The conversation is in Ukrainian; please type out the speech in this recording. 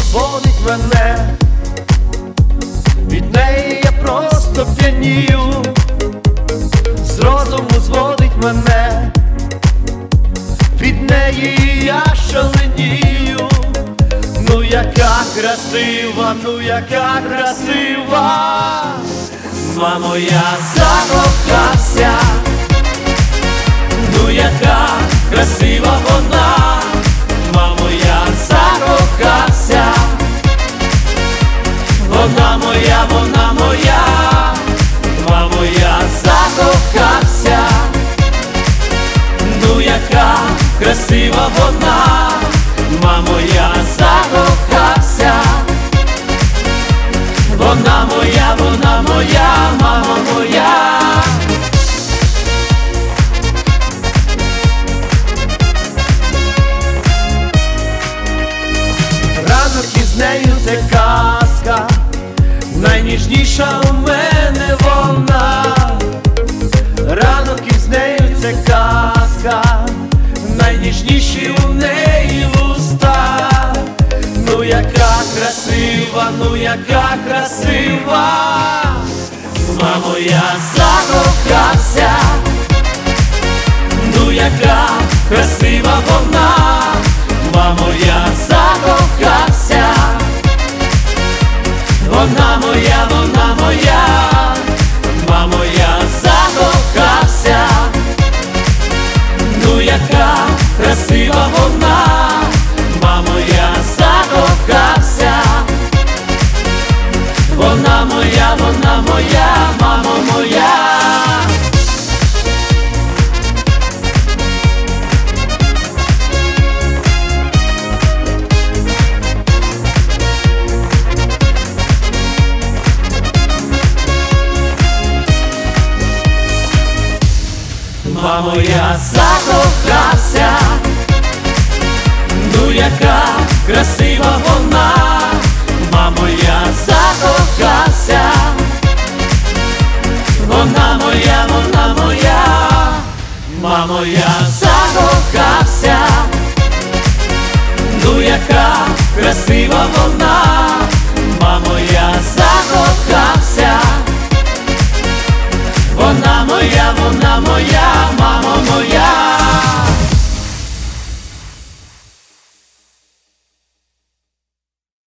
зводить мене, від неї я просто п'янію, з розуму зводить мене, від неї я шаленію. Ну яка красива, ну яка красива, мамо, я закохався. Ну яка красива вона, мамо, я закохався. Вона моя, мамо, я закохався. Ну яка красива вона, мамо, я закохався. Вона моя, мамо моя. Ранок із нею це казка, найніжніша у мене вона. Ранок із нею це казка, найніжніші у неї вуста. Ну яка красива, ну яка красива, мамо, я закохався. Ну яка красива вона, мамо, я закохався. Вона моя, мамо, я закохався. Ну яка красива вона, мамо, я закохався. Вона моя, мамо моя. Мамо, я закохався. Ну яка красива вона, мамо, я закохався. Вона моя, мамо, я закохався. Ну яка красива вона, мамо, я закохався. Вона моя, моя.